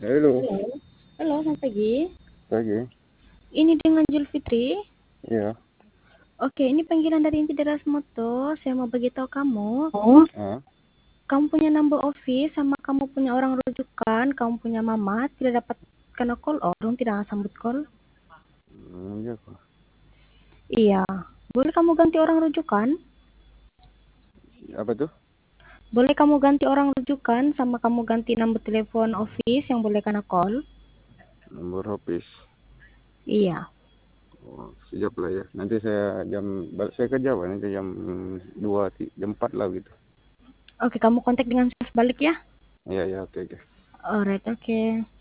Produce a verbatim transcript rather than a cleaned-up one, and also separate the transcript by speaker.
Speaker 1: Halo,
Speaker 2: Halo, halo selamat pagi.
Speaker 1: pagi.
Speaker 2: Ini dengan Julfitri.
Speaker 1: Iya.
Speaker 2: Oke, ini panggilan dari Inti Deras Moto. Saya mau beritahu kamu,
Speaker 1: Oh. Ah,
Speaker 2: kamu punya number office sama kamu punya orang rujukan, kamu punya mama tidak dapat kena call orang, tidak sambut call.
Speaker 1: hmm, iya kok.
Speaker 2: Iya, boleh kamu ganti orang rujukan?
Speaker 1: Apa tuh?
Speaker 2: Boleh kamu ganti orang rujukan sama kamu ganti nomor telepon office yang boleh kena call?
Speaker 1: Nomor office.
Speaker 2: Iya.
Speaker 1: Oh, siap lah ya. Nanti saya jam balik saya kerja Pak, nanti jam dua, ti- jam empat lah gitu.
Speaker 2: Oke, kamu kontak dengan saya balik ya.
Speaker 1: Iya, ya, oke, oke.
Speaker 2: Alright, oke.